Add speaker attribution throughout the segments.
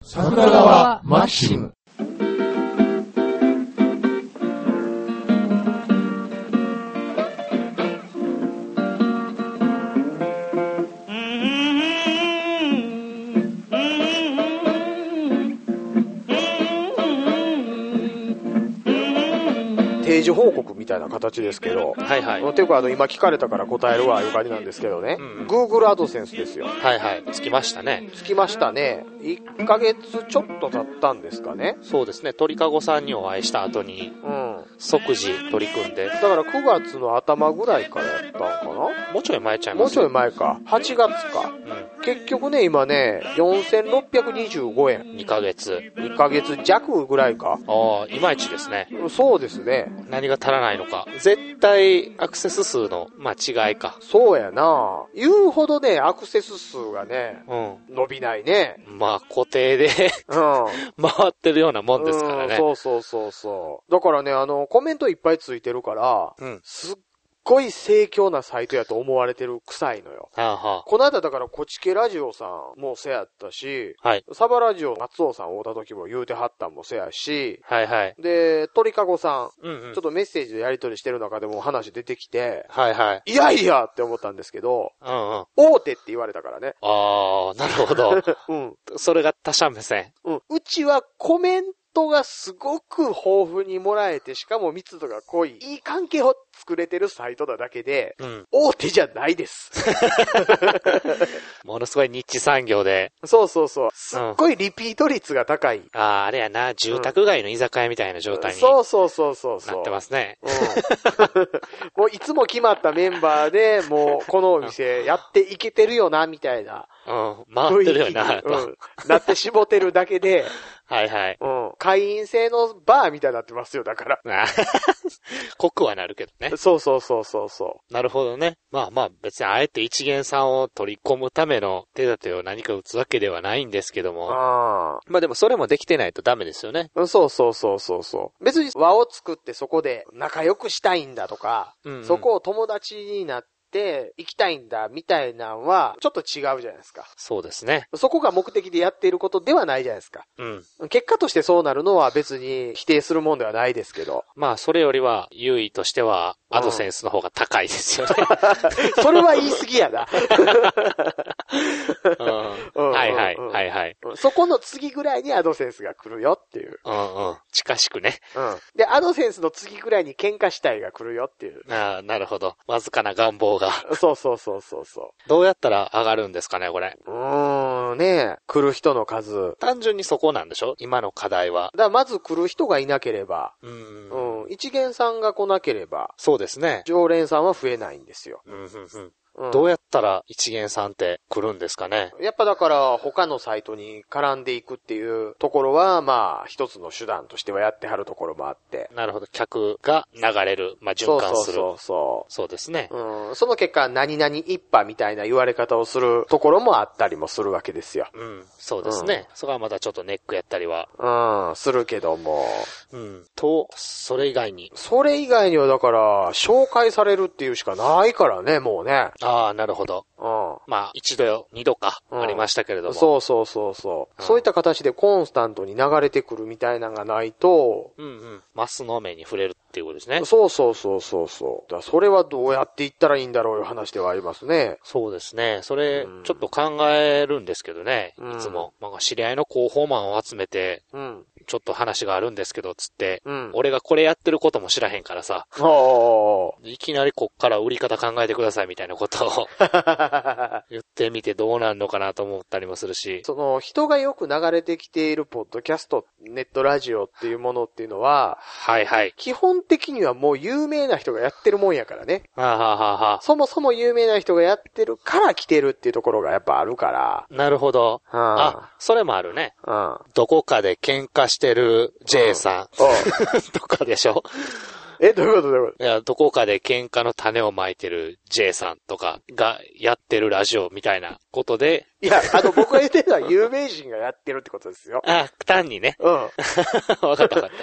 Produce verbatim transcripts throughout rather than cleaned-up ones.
Speaker 1: 桜川マキシム。
Speaker 2: 定時報告みたいな形ですけど、
Speaker 3: はいはい。
Speaker 2: ていうかあの今聞かれたから答えるわいう感じなんですけどね、うんうん、Google アドセンスですよ。
Speaker 3: はいはい。つきましたね。
Speaker 2: つきましたね。いっかげつちょっと経ったんですかね。
Speaker 3: そうですね。鳥かごさんにお会いした後に、うん、即時取り組んで。
Speaker 2: だからくがつの頭ぐらいからやったんかな。
Speaker 3: もうちょい前ちゃいます。
Speaker 2: もうちょい前か。はちがつか。うん、結局ね今ねよんせんろっぴゃくにじゅうごえん。
Speaker 3: にかげつ。
Speaker 2: にかげつ弱ぐらいか。
Speaker 3: ああ、いまいちですね。
Speaker 2: そうですね。
Speaker 3: 何が足らないのか。絶対アクセス数の、まあ、違いか。
Speaker 2: そうやな。言うほどね、アクセス数がね、うん、伸びないね。
Speaker 3: まあ、固定で、うん、回ってるようなもんですからね。
Speaker 2: うん、そうそうそうそう。だからね、あの、コメントいっぱいついてるから、うん、すっすごい盛況なサイトやと思われてる臭いのよ。はあはあ、この間だからこちけラジオさんもせやったし、はい、サバラジオ松尾さん会うた時も言うてはったんもせやし、はいはい、で、鳥かごさん、うんうん、ちょっとメッセージでやり取りしてる中でも話出てきて、はいはい、いやいやって思ったんですけど、うんうん、大手って言われたからね。
Speaker 3: あー、なるほど。うん、それが他者目線。
Speaker 2: うん、うちはコメントがすごく豊富にもらえて、しかも密度が濃い、いい関係を作れてるサイトなだけで、うん、大手じゃないです。
Speaker 3: ものすごいニッチ産業で。
Speaker 2: そうそうそう。すっごいリピート率が高い。うん、
Speaker 3: ああ、あれやな、住宅街の居酒屋みたいな状態に、
Speaker 2: うん、そうそうそうそう
Speaker 3: なってますね。
Speaker 2: うん、もういつも決まったメンバーで、もうこのお店やっていけてるよな、みたいな。
Speaker 3: うん、回ってるよな、
Speaker 2: うん、なって絞ってるだけで、
Speaker 3: はいはい。
Speaker 2: うん。会員制のバーみたいになってますよ、だから。
Speaker 3: 濃くはなるけどね。
Speaker 2: そうそうそうそうそう。
Speaker 3: なるほどね。まあまあ別にあえて一元さんを取り込むための手立てを何か打つわけではないんですけども。あまあでもそれもできてないとダメですよね。
Speaker 2: そうそうそうそうそう。別に輪を作ってそこで仲良くしたいんだとか、うんうん、そこを友達になって、で、行きたいんだ、みたいなのは、ちょっと違うじゃないですか。
Speaker 3: そうですね。
Speaker 2: そこが目的でやっていることではないじゃないですか。うん。結果としてそうなるのは別に否定するもんではないですけど。
Speaker 3: まあ、それよりは、優位としては、アドセンスの方が高いですよね。
Speaker 2: うん、それは言い過ぎやな。
Speaker 3: うん、はいはい、はいはい。
Speaker 2: そこの次ぐらいにアドセンスが来るよっていう。
Speaker 3: うんうん。近しくね。
Speaker 2: うん。で、アドセンスの次ぐらいに喧嘩したいが来るよっていう。
Speaker 3: ああ、なるほど。わずかな願望が。
Speaker 2: そうそうそうそうそう。
Speaker 3: どうやったら上がるんですかね、これ。
Speaker 2: うーん、ねえ。来る人の数。
Speaker 3: 単純にそこなんでしょ？今の課題は。
Speaker 2: だからまず来る人がいなければ。うん。うん。一元さんが来なければ。
Speaker 3: そうですね。
Speaker 2: 常連さんは増えないんですよ。うん、うん、うん。
Speaker 3: うん、どうやったら一元さんって来るんですかね。
Speaker 2: やっぱだから他のサイトに絡んでいくっていうところはまあ一つの手段としてはやってはるところもあって。
Speaker 3: なるほど。客が流れる。まあ循環する。
Speaker 2: そうそうそう。
Speaker 3: そうですね。
Speaker 2: うん。その結果何々一派みたいな言われ方をするところもあったりもするわけですよ。
Speaker 3: うん。そうですね。うん、そこはまたちょっとネックやったりは。
Speaker 2: うん。するけども。
Speaker 3: うん。と、それ以外に。
Speaker 2: それ以外にはだから紹介されるっていうしかないからね、もうね。
Speaker 3: ああ、なるほど。うん。まあ、一度、二度か、ありましたけれども。うん、
Speaker 2: そうそうそうそう、うん。そういった形でコンスタントに流れてくるみたいなのがないと、
Speaker 3: うんうん。マスの目に触れるっていうことですね。
Speaker 2: そうそうそうそうそう。だそれはどうやっていったらいいんだろういう話ではありますね。
Speaker 3: そうですね。それ、ちょっと考えるんですけどね。うん、いつも。まあ、知り合いの広報マンを集めて、うん。ちょっと話があるんですけど、つって、うん、俺がこれやってることも知らへんからさ、いきなりこっから売り方考えてくださいみたいなことを言ってみてどうなるのかなと思ったりもするし、
Speaker 2: その人がよく流れてきているポッドキャスト、ネットラジオっていうものっていうのは、
Speaker 3: はいはい。
Speaker 2: 基本的にはもう有名な人がやってるもんやからね。
Speaker 3: はあ、はあはあ、
Speaker 2: そもそも有名な人がやってるから来てるっていうところがやっぱあるから。
Speaker 3: なるほど。はあ、あ、それもあるね。うん、どこかで喧嘩してる J さん、うん、とかでしょ。
Speaker 2: え、どういうことどういうこ
Speaker 3: といや、どこかで喧嘩の種をまいてる J さんとかがやってるラジオみたいなことで。
Speaker 2: いや、あの、僕が言ってるのは有名人がやってるってことですよ。
Speaker 3: あ、単にね。
Speaker 2: うん。
Speaker 3: わかったわかった。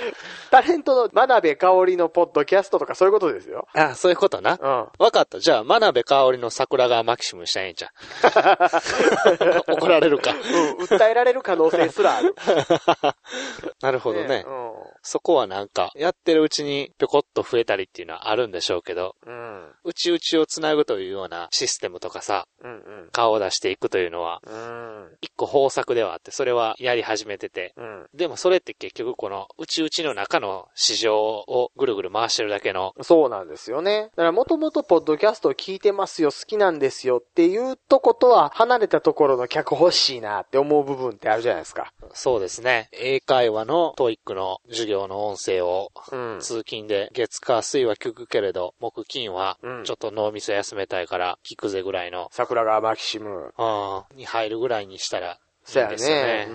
Speaker 2: タレントの真鍋かおりのポッドキャストとかそういうことですよ。
Speaker 3: あ、そういうことな。うん。わかった。じゃあ、真鍋かおりの桜川マキシムしたらええんちゃう。怒られるか。
Speaker 2: うん、訴えられる可能性すらある。
Speaker 3: なるほどね。ね、うん。そこはなんか、やってるうちにぴょこっと増えたりっていうのはあるんでしょうけど、うん。内々をつなぐというようなシステムとかさ、うんうん、顔を出していくというのは、うん、一個方策ではあって、それはやり始めてて、うん、でもそれって結局この内々の中の市場をぐるぐる回してるだけの。
Speaker 2: そうなんですよね。だからもともとポッドキャストを聞いてますよ、好きなんですよっていうとことは離れたところの客欲しいなって思う部分ってあるじゃないですか。
Speaker 3: そうですね。英会話のトイックの授業の音声を、うん、通勤で月火水は聞くけれど、木金はちょっと脳みそ休めたいから聞くぜぐらいの。
Speaker 2: 桜川マキシム。
Speaker 3: うん。に入るぐらいにしたら。
Speaker 2: そうやね。ね、うん。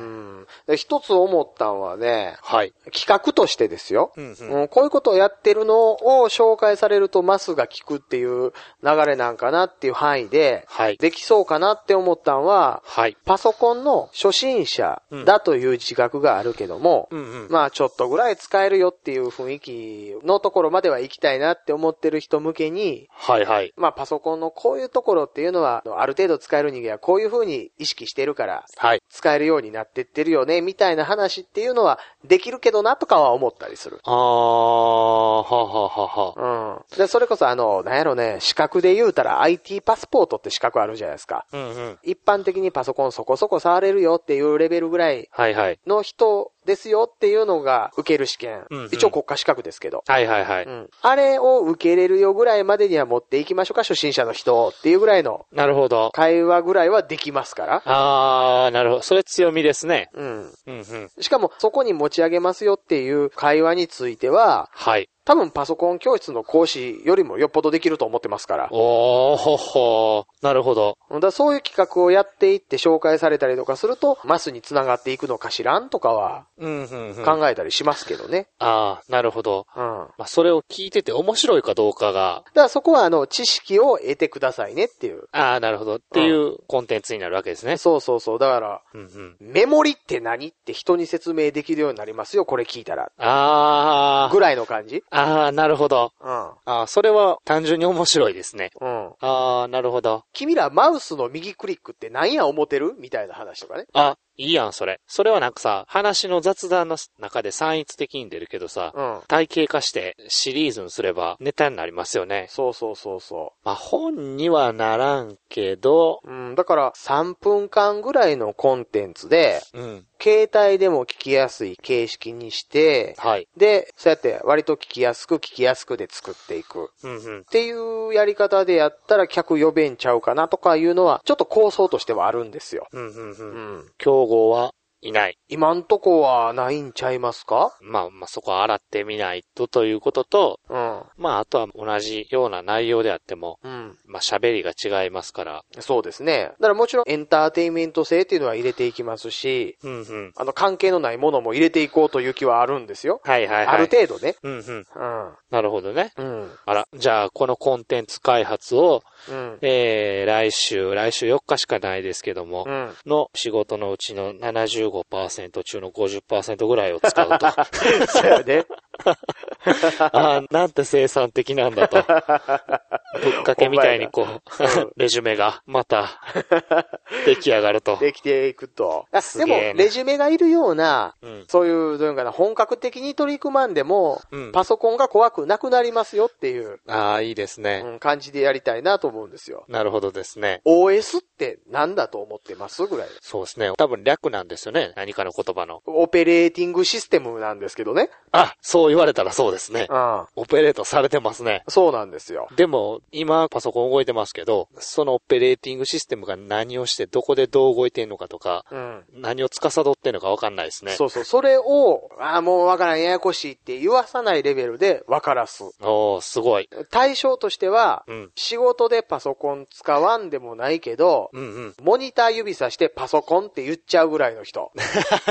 Speaker 2: で一つ思ったんはね、
Speaker 3: はい。
Speaker 2: 企画としてですよ、うんうんうん。こういうことをやってるのを紹介されるとマスが聞くっていう流れなんかなっていう範囲で、はい。できそうかなって思ったんは、はい。パソコンの初心者だという自覚があるけども、うんうんうん、まあちょっとぐらい使えるよっていう雰囲気のところまでは行きたいなって思ってる人向けに、
Speaker 3: はいはい。
Speaker 2: まあパソコンのこういうところっていうのは、ある程度使える人間はこういう風に意識してるから、はい。使えるようになってってるよね、みたいな話っていうのはできるけどなとかは思ったりする。
Speaker 3: あー、ははは
Speaker 2: は。うん。で、それこそあの、なんやろね、資格で言うたら アイティー パスポートって資格あるじゃないですか。うんうん。一般的にパソコンそこそこ触れるよっていうレベルぐらいの人ですよっていうのが受ける試験。うんうん、一応国家資格ですけど。
Speaker 3: はいはいはい。うん。
Speaker 2: あれを受けれるよぐらいまでには持っていきましょうか、初心者の人っていうぐらいの。
Speaker 3: なるほど。
Speaker 2: 会話ぐらいはできますから。
Speaker 3: あー、なるほど。それ強みですね。うん。
Speaker 2: うんうん。しかも、そこに持ち上げますよっていう会話については、
Speaker 3: はい。
Speaker 2: 多分パソコン教室の講師よりもよっぽどできると思ってますから。
Speaker 3: おーほほー。なるほど。
Speaker 2: だそういう企画をやっていって紹介されたりとかすると、マスに繋がっていくのかしらんとかは、うんうんうん、考えたりしますけどね。
Speaker 3: ああ、なるほど。うん。まあ、それを聞いてて面白いかどうかが。
Speaker 2: だからそこはあの、知識を得てくださいねっていう。
Speaker 3: ああ、なるほど。っていうコンテンツになるわけですね。
Speaker 2: そうそうそう。だから、うんうん、メモリって何って人に説明できるようになりますよ、これ聞いたら。ああ。ぐらいの感じ。
Speaker 3: ああ、なるほど。うん。ああ、それは単純に面白いですね。うん。ああ、なるほど。
Speaker 2: 君らマウスの右クリックって何や思ってるみたいな話とかね。
Speaker 3: あ、いいやん、それ。それはなんかさ、話の雑談の中で散逸的に出るけどさ、うん、体系化してシリーズにすればネタになりますよね。
Speaker 2: そうそうそうそう。
Speaker 3: まあ、本にはならんけど、
Speaker 2: うん、だからさんぷんかんぐらいのコンテンツで、うん、携帯でも聞きやすい形式にして、はい。で、そうやって割と聞きやすく聞きやすくで作っていく。うんうん。っていうやり方でやったら客呼べんちゃうかなとかいうのは、ちょっと構想としてはあるんですよ。うんうんうん。
Speaker 3: うん。競合はいない。
Speaker 2: 今んとこはないんちゃいますか？
Speaker 3: まあ、まあ、そこは洗ってみないとということと、うん。まあ、あとは同じような内容であっても、うん。まあ、喋りが違いますから。
Speaker 2: そうですね。だからもちろんエンターテインメント性っていうのは入れていきますし、うんうん。あの、関係のないものも入れていこうという気はあるんですよ。はいはいはい。ある程度ね。うんうん。うん。
Speaker 3: なるほどね。うん。あら、じゃあ、このコンテンツ開発を、うん、えー、来週、来週よっかしかないですけども、うん、の仕事のうちの ななじゅうごパーセント 中の ごじゅっパーセント ぐらいを使うと。
Speaker 2: そうやね。
Speaker 3: ああ、なんて生産的なんだと。ぶっかけみたいにこう、うん、レジュメがまた出来上がると。
Speaker 2: できていくと。でも、レジュメがいるような、うん、そういう、どういうかな、本格的に取り組まんでも、うん、パソコンが怖くなくなりますよっていう。
Speaker 3: ああ、いいですね、
Speaker 2: うん。感じでやりたいなと思うんですよ。
Speaker 3: なるほどですね。
Speaker 2: オーエス って何だと思ってますぐらい。
Speaker 3: そうですね。多分略なんですよね。何かの言葉の。
Speaker 2: オペレーティングシステムなんですけどね。
Speaker 3: あ、そう言われたらそうですね。うん。オペレートされてますね。
Speaker 2: そうなんですよ。
Speaker 3: でも、今パソコン動いてますけど、そのオペレーティングシステムが何をしてどこでどう動いてんのかとか、うん、何を司ってんのか分かんないですね。
Speaker 2: そうそう。それを、ああ、もう分からん、ややこしいって言わさないレベルで分からす。
Speaker 3: おー、すごい。
Speaker 2: 対象としては、うん、仕事でパソコン使わんでもないけど、うんうん、モニター指さしてパソコンって言っちゃうぐらいの人。
Speaker 3: はい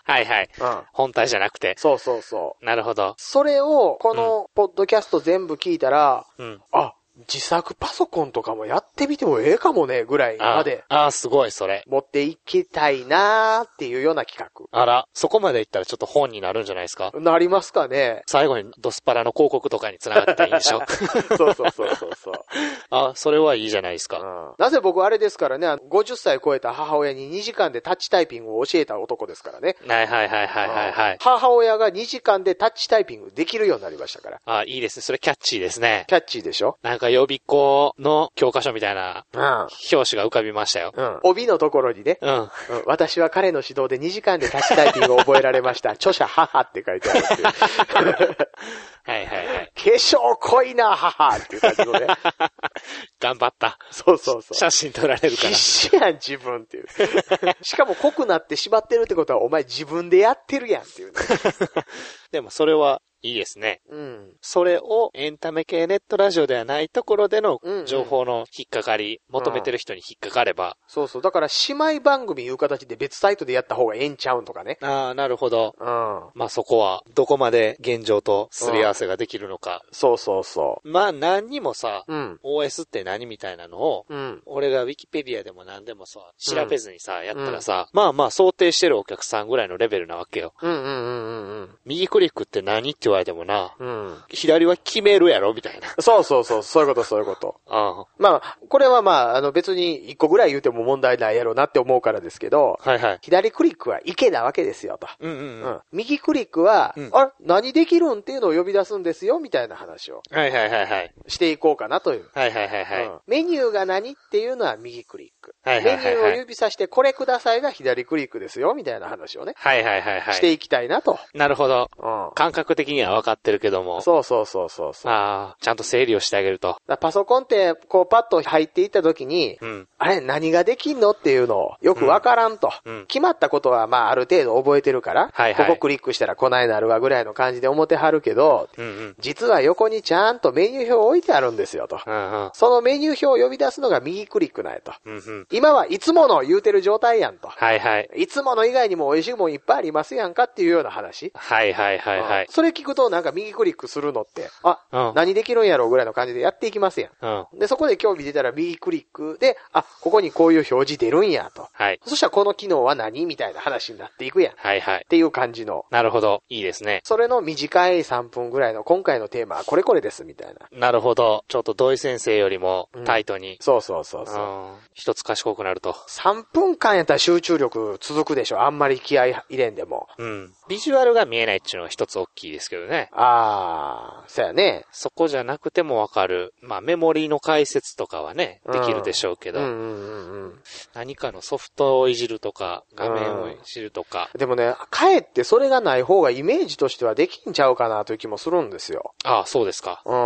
Speaker 3: はいはい。うん。本体じゃなくて。
Speaker 2: そうそうそう。
Speaker 3: なるほど。
Speaker 2: それを、この、ポッドキャスト全部聞いたら、うん。あ、自作パソコンとかもやってみてもええかもね、ぐらいまで。
Speaker 3: ああ、すごい、それ。
Speaker 2: 持っていきたいなーっていうような企画。
Speaker 3: あら、そこまでいったらちょっと本になるんじゃないですか？
Speaker 2: なりますかね。
Speaker 3: 最後にドスパラの広告とかに繋がったらいいんでしょ？
Speaker 2: そうそうそうそうそう。
Speaker 3: あ、それはいいじゃないですか。
Speaker 2: うん、なぜ僕あれですからね、ごじゅっさい超えた母親ににじかんでタッチタイピングを教えた男ですからね。
Speaker 3: はいはいはいはいはいはい。
Speaker 2: 母親がにじかんでタッチタイピングできるようになりましたから。
Speaker 3: あ、いいですね。それキャッチーですね。
Speaker 2: キャッチーでしょ？
Speaker 3: なんか予備校の教科書みたいな、うん、表紙が浮かびましたよ。
Speaker 2: うん。帯のところにね、うん。うん、私は彼の指導でにじかんでタッチタイピングを覚えられました。著者母って書いてあるっていう。
Speaker 3: はいはいはい。
Speaker 2: 化粧濃いな母っていう感じのね。
Speaker 3: 頑張った。
Speaker 2: そうそうそう。
Speaker 3: 写真撮られるから。
Speaker 2: 必死やん自分っていう。しかも濃くなってしまってるってことはお前自分でやってるやんっていう、ね。
Speaker 3: でもそれはいいですね。うん。それをエンタメ系ネットラジオではないところでの情報の引っかかり、うんうん、求めてる人に引っかかれば、うん。
Speaker 2: そうそう。だから姉妹番組いう形で別サイトでやった方がええんちゃうんとかね。
Speaker 3: ああ、なるほど。うん。まあそこはどこまで現状とすり合わせができるのか。
Speaker 2: うん、そうそうそう。
Speaker 3: まあ何にもさ、うん、オーエス って何みたいなのを、うん、俺がウィキペディアでも何でもさ、調べずにさ、うん、やったらさ、うん、まあまあ想定してるお客さんぐらいのレベルなわけよ。うんうんうんうんうん。右クリックって何って言われてもな、うん、左は決めるやろみたいな。
Speaker 2: そうそうそう、そういうことそういうこと。ああまあ、これはまあ、あの別に一個ぐらい言うても問題ないやろなって思うからですけど、はいはい。左クリックは池なわけですよと。うんうんうん。うん、右クリックは、うん、あれ何できるんっていうのを呼び出すんですよみたいな話を。はいはいはいはい。していこうかなという。はいはいはいはい。うん、メニューが何っていうのは右クリック。はいはいはいはい。メニューを指さしてこれくださいが左クリックですよみたいな話をね。はいはいはいはい。していきたいなと。
Speaker 3: なるほど。うん。感覚的には分かってるけども。
Speaker 2: そうそうそうそうそう。
Speaker 3: ああ、ちゃんと整理をしてあげると。
Speaker 2: パソコンって、こうパッと入っていった時に、うん、あれ何ができんのっていうのをよくわからんと、うん。決まったことはまあある程度覚えてるから、はいはい、ここクリックしたらこないなるわぐらいの感じで思ってはるけど、うんうん、実は横にちゃんとメニュー表を置いてあるんですよと。うんうん、そのメニュー表を呼び出すのが右クリックなんやと。うんうん、今はいつもの言うてる状態やんと。はいはい。いつもの以外にも美味しいもんいっぱいありますやんかっていうような話。はいはいはいはい。うん、それ聞くとなんか右クリックするのって、あ、うん、何できるんやろうぐらいの感じでやっていきますやん。うん、で、そこで興味出たら右クリックで、あ、ここにこういう表示出るんやと。はい。そしたらこの機能は何みたいな話になっていくやん。はいはい。っていう感じの。
Speaker 3: なるほど。いいですね。
Speaker 2: それの短いさんぷんぐらいの今回のテーマはこれこれですみたいな。
Speaker 3: なるほど。ちょっと土井先生よりもタイトに。うん、
Speaker 2: そうそうそうそう、うん。
Speaker 3: 一つ賢くなると。
Speaker 2: さんぷんかんやったら集中力続くでしょ。あんまり気合い入れんでも。
Speaker 3: うん。ビジュアルが見えないっていうのは一つ大きいですけどね。
Speaker 2: ああ、そうやね。
Speaker 3: そこじゃなくてもわかる。まあメモリーの解説とかはね、できるでしょうけど。うんうんうんうん、何かのソフトをいじるとか、画面をいじるとか。
Speaker 2: うん、でもね、かえってそれがない方がイメージとしてはできんちゃうかなという気もするんですよ。
Speaker 3: ああ、そうですか。うん。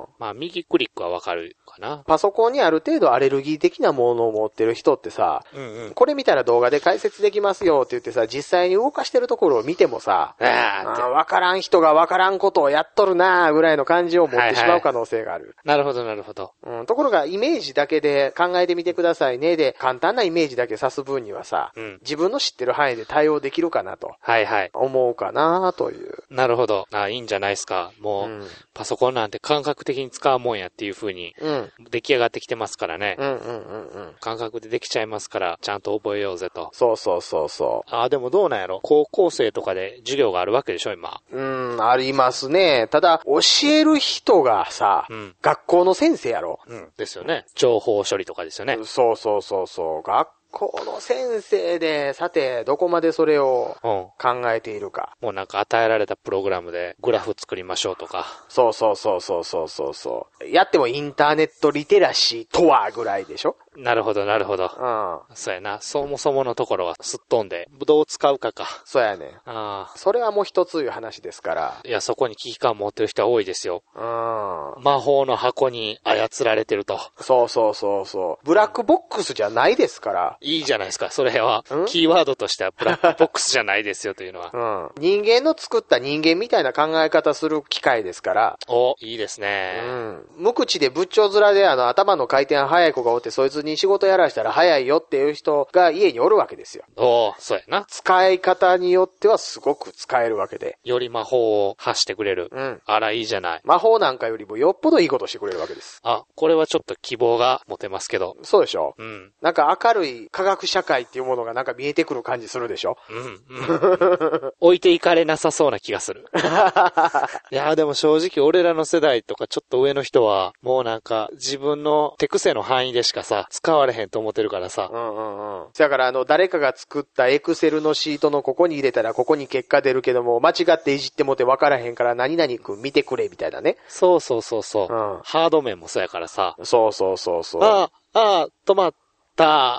Speaker 3: まあ右クリックはわかるかな。
Speaker 2: パソコンにある程度アレルギー的なものを持ってる人ってさ、うんうん、これ見たら動画で解説できますよって言ってさ、実際に動かしてるところを見てもさ、あわからん人がわからんことをやっとるなーぐらいの感じを持ってしまう可能性がある。はいはい、
Speaker 3: なるほどなるほど。
Speaker 2: うん、ところがイメージだけで考えてみてくださいねで、簡単なイメージだけ指す分にはさ、うん、自分の知ってる範囲で対応できるかなと。はいはい。思うかなという。
Speaker 3: なるほど。あ、いいんじゃないですか。もう、うん、パソコンなんて感覚的に使うもんやっていう風に、うん、出来上がってきてますからね。うんうんうんうん。感覚でできちゃいますから、ちゃんと覚えようぜと。
Speaker 2: そうそうそうそう。
Speaker 3: あ、でもどうなんやろ。高校生とかで授業があるわけでしょ、今。
Speaker 2: うん、ありますね。ただ、教える人がさ、うん、学校の先生やろ。
Speaker 3: うん。ですよね。情報処理とかですよね。
Speaker 2: そうそうそうそう。学校の先生で、さて、どこまでそれを考えているか。
Speaker 3: うん、もうなんか与えられたプログラムでグラフ作りましょうとか。
Speaker 2: そうそうそうそうそうそうそう。やってもインターネットリテラシーとはぐらいでしょ。
Speaker 3: なるほど、なるほど。うん。そうやな。そもそものところはすっ飛んで、どう使うかか。
Speaker 2: そうやね。ああ。それはもう一ついう話ですから。
Speaker 3: いや、そこに危機感持ってる人は多いですよ。うん。魔法の箱に操られてると。
Speaker 2: そうそうそうそう。ブラックボックスじゃないですから。
Speaker 3: いいじゃないですか。それは、キーワードとしてはブラックボックスじゃないですよというのは。
Speaker 2: うん。人間の作った人間みたいな考え方する機械ですから。
Speaker 3: お、いいですね。
Speaker 2: うん。無口で仏頂面であの頭の回転早い子がおって、そいつに仕事やらしたら早いよっていう人が家におるわけですよ。
Speaker 3: お、そうやな。
Speaker 2: 使い方によってはすごく使えるわけで。
Speaker 3: より魔法を発してくれる。うん。あら、いいじゃない。
Speaker 2: 魔法なんかよりもよっぽどいいことしてくれるわけです。
Speaker 3: あ、これはちょっと希望が持てますけど。
Speaker 2: そうでしょ。うん。なんか明るい科学社会っていうものがなんか見えてくる感じするでしょ。うん。うん、
Speaker 3: 置いていかれなさそうな気がする。いや、でも正直俺らの世代とかちょっと上の人は、もうなんか自分の手癖の範囲でしかさ、使われへんと思ってるからさ。うんうんうん。だからあの、誰かが作ったエクセルのシートのここに入れたらここに結果出るけども、間違っていじってもて分からへんから何々くん見てくれみたいなね。 そうそうそうそう。うん、ハード面もそうやからさ。
Speaker 2: そうそうそうそう。
Speaker 3: ああ、ああ、止まった。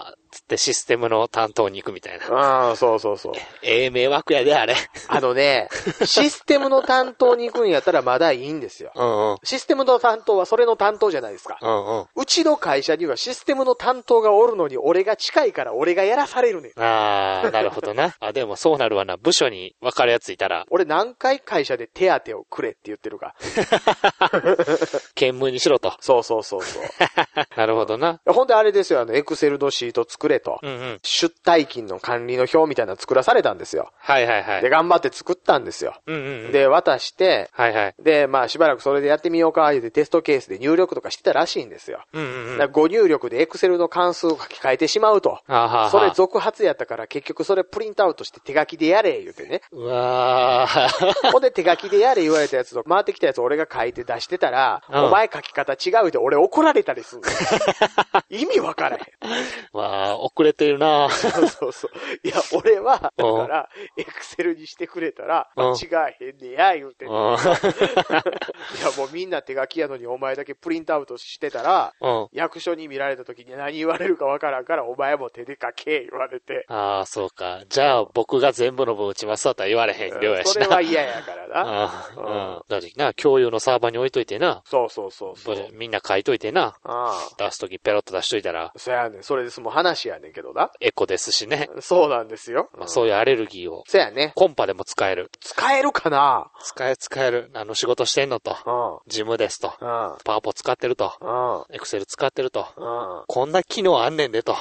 Speaker 3: つってシステムの担当に行くみたいな。
Speaker 2: ああ、そうそうそう。
Speaker 3: ええ迷惑やで、あれ。
Speaker 2: あのね、システムの担当に行くんやったらまだいいんですよ。うんうん。システムの担当はそれの担当じゃないですか。うんうん。うちの会社にはシステムの担当がおるのに俺が近いから俺がやらされるねん。
Speaker 3: ああ、なるほどな。あ、でもそうなるわな。部署に分かるやついたら。
Speaker 2: 俺何回会社で手当をくれって言ってるか。
Speaker 3: 兼務にしろと。
Speaker 2: そうそうそうそう。
Speaker 3: なるほどな。
Speaker 2: ほんであれですよ、あの、エクセルのシート作れと。うんうん。出退勤の管理の表みたいなの作らされたんですよ。はいはいはい。で、頑張って作ったんですよ。うんうんうん。で、渡して、はいはい。で、まあしばらくそれでやってみようか、言うてテストケースで入力とかしてたらしいんですよ。うんうんうん。だご入力でエクセルの関数を書き換えてしまうと。はははそれ続発やったから結局それプリントアウトして手書きでやれ、言うてね。うわー。ほんで手書きでやれ言われたやつと回ってきたやつを俺が書いて出してたら、うん、お前書き方違うって俺怒られたりすんの。意味わからへん。
Speaker 3: わー、遅れてるな
Speaker 2: そうそうそう。いや、俺は、だから、エクセルにしてくれたら、間違えへんねや、言うてんねん。いや、もうみんな手書きやのにお前だけプリントアウトしてたら、役所に見られた時に何言われるかわからんから、お前も手で書け、言われて。
Speaker 3: ああ、そうか。じゃあ、僕が全部の分打ちますとは言われへん量やしな。
Speaker 2: それは嫌やからな。
Speaker 3: ああ、うん。だってな、共有のサーバーに置いといてな。
Speaker 2: そうそうそうそう。
Speaker 3: みんな書いといてな。ああ出すときペロッと出しといたら。
Speaker 2: そやねん。それですもう話やねんけどな。
Speaker 3: エコですしね。
Speaker 2: そうなんですよ。
Speaker 3: まあ、そういうアレルギーを。
Speaker 2: そやね。
Speaker 3: コンパでも使える。
Speaker 2: 使えるかな
Speaker 3: 使え、使える。あの、仕事してんのと。うん。事務ですと。うん。パワポ使ってると。うん。エクセル使ってると。うん。こんな機能あんねんでと。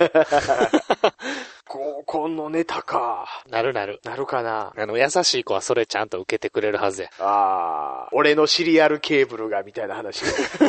Speaker 2: 合コンのネタか。
Speaker 3: なるなる。
Speaker 2: なるかな。
Speaker 3: あの、優しい子はそれちゃんと受けてくれるはずや。
Speaker 2: ああ。俺のシリアルケーブルがみたいな話。